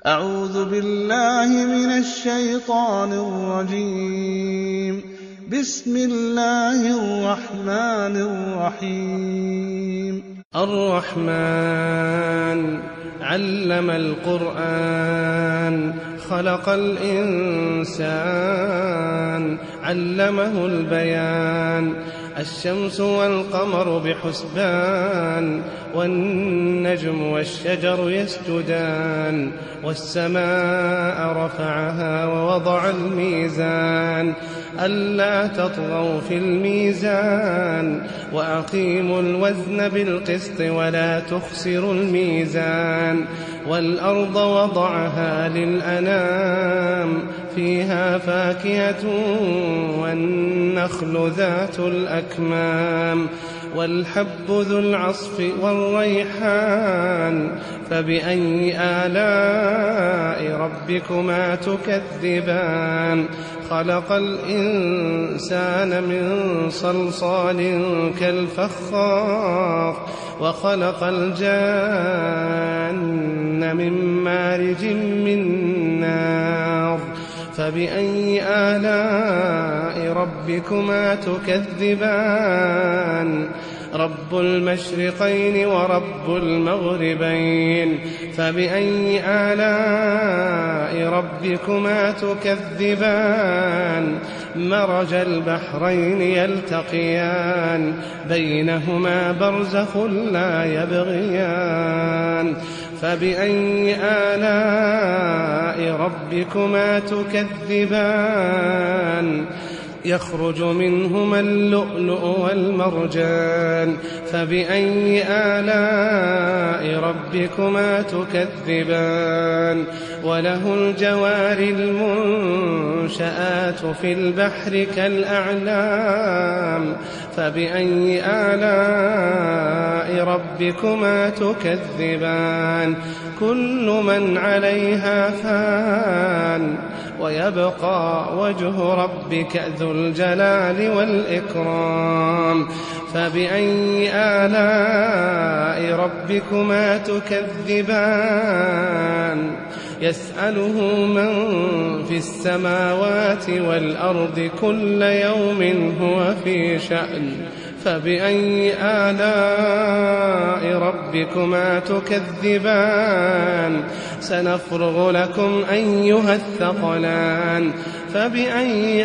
أعوذ بالله من الشيطان الرجيم. بسم الله الرحمن الرحيم. الرحمن علم القرآن خلق الإنسان علمه البيان الشمس والقمر بحسبان والنجم والشجر يسجدان والسماء رفعها ووضع الميزان ألا تطغوا في الميزان وأقيموا الوزن بالقسط ولا تخسروا الميزان والأرض وضعها للأنام فيها فاكهة والنخل ذات الأكمام والحب ذو العصف والريحان فبأي آلاء ربكما تكذبان خلق الإنسان من صلصال كالفخار وخلق الجان من مارج من نار فبأي آلاء ربكما تكذبان رب المشرقين ورب المغربين فبأي آلاء ربكما تكذبان مرج البحرين يلتقيان بينهما برزخ لا يبغيان فبأي آلاء ربكما تكذبان يخرج منهما اللؤلؤ والمرجان فبأي آلاء ربكما تكذبان وله الجوار المنشآت في البحر كالأعلام فبأي آلاء ربكما تكذبان كل من عليها فان ويبقى وجه ربك ذو الجلال والإكرام فبأي آلاء ربكما تكذبان يسأله من في السماوات والأرض كل يوم هو في شأن فبأي آلاء ربكما تكذبان سنفرغ لكم أيها الثقلان فبأي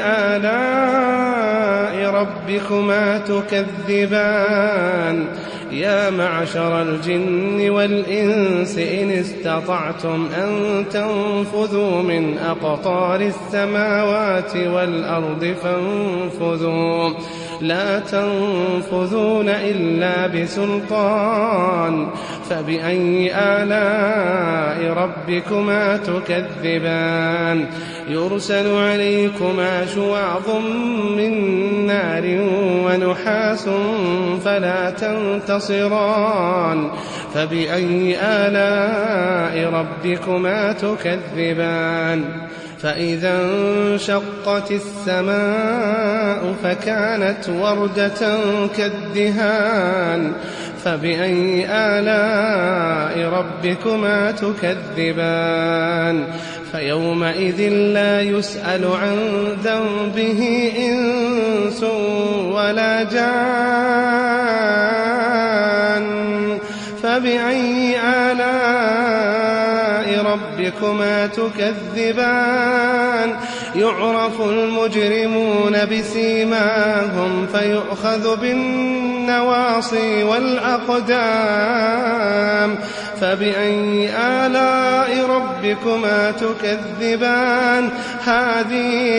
آلاء ربكما تكذبان يا معشر الجن والإنس إن استطعتم أن تنفذوا من أقطار السماوات والأرض فانفذوا لا تنفذون إلا بسلطان فبأي آلاء ربكما تكذبان يرسل عليكما شواظ من نار ونحاس فلا تنتصران فبأي آلاء ربكما تكذبان فإذا انشقت السماء فكانت وردة كالدهان فبأي آلاء ربكما تكذبان فيومئذ لا يسأل عن ذنبه إنس ولا جان فبأي آلاء ربكما تكذبان يعرف المجرمون بسيماهم فيؤخذ بالنواصي والأقدام فبأي آلاء ربكما تكذبان هذه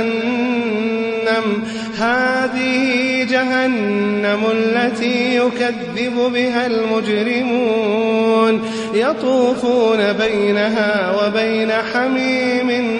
جهنم التي يكذب بها المجرمون يطوفون بينها وبين حميم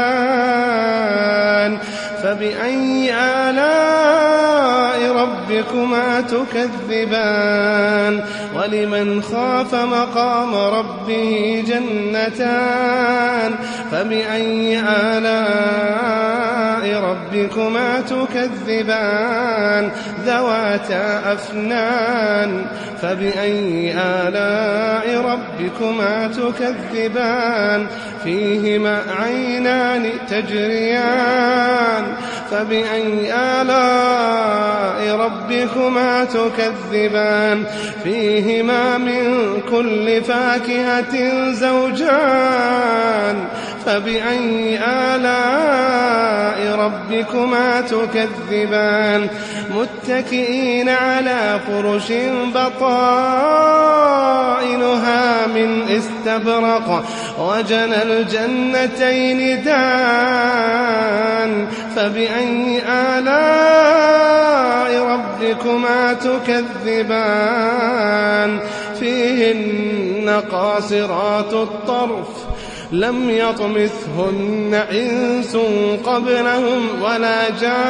آن فبأي آلاء ربكما تكذبان ولمن خاف مقام ربه جنتان فبأي آلاء ربكما تكذبان ذواتا أفنان فبأي آلاء ربكما تكذبان فيهما عينان تجريان فبأي آلاء ربكما تكذبان فيهما من كل فاكهة زوجان فبأي آلاء ربكما تكذبان متكئين على فرش بطائنها من استبرق وجنى الجنتين دان فبأي آلاء ربكما تكذبان فيهن قاصرات الطرف لم يطمثهن إنس قبلهم ولا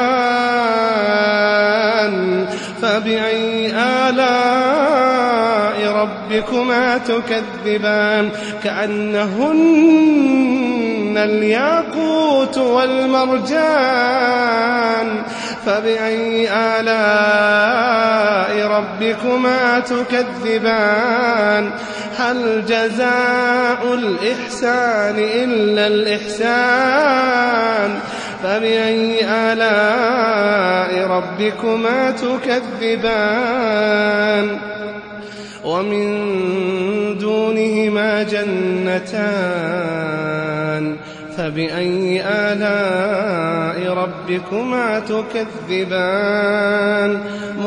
جان فبأي آلاء ربكما تكذبان كأنهن الياقوت والمرجان فبأي آلاء ربكما تكذبان هل جزاء الإحسان إلا الإحسان فبأي آلاء ربكما تكذبان ومن دونهما جنتان فبأي آلاء ربكما تكذبان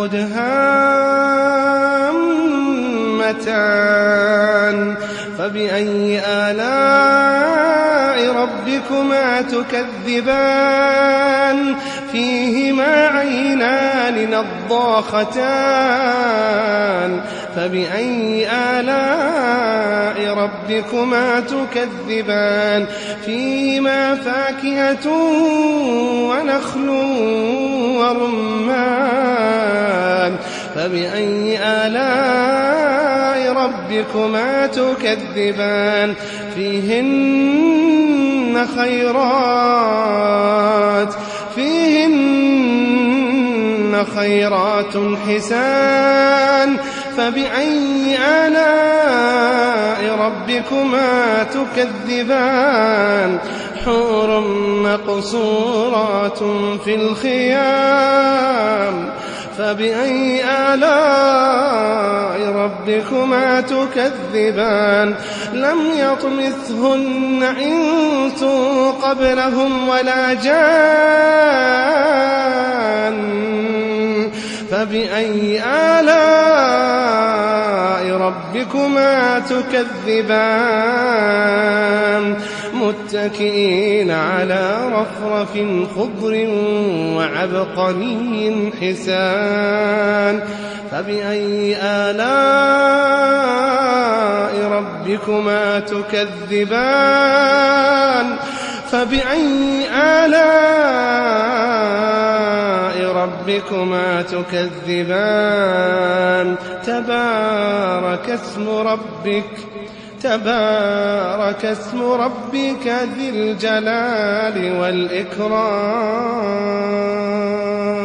مدهامتان فبأي آلاء ربكما تكذبان فيهما عينان نضاختان فبأي آلاء ربكما تكذبان فيهما فاكهة ونخل ورمان فبأي آلاء ربكما تكذبان فيهن خيرات حسان فبأي آلاء ربكما تكذبان حور مقصورات في الخيام فبأي آلاء ربكما تكذبان لم يطمثهن إنس قبلهم ولا جان فبأي آلاء ربكما تكذبان متكئين على رفرف خضر وعبقري حسان فبأي آلاء ربكما تكذبان فبأي آلاء ربكما تكذبان تبارك اسم ربك ذي الجلال والإكرام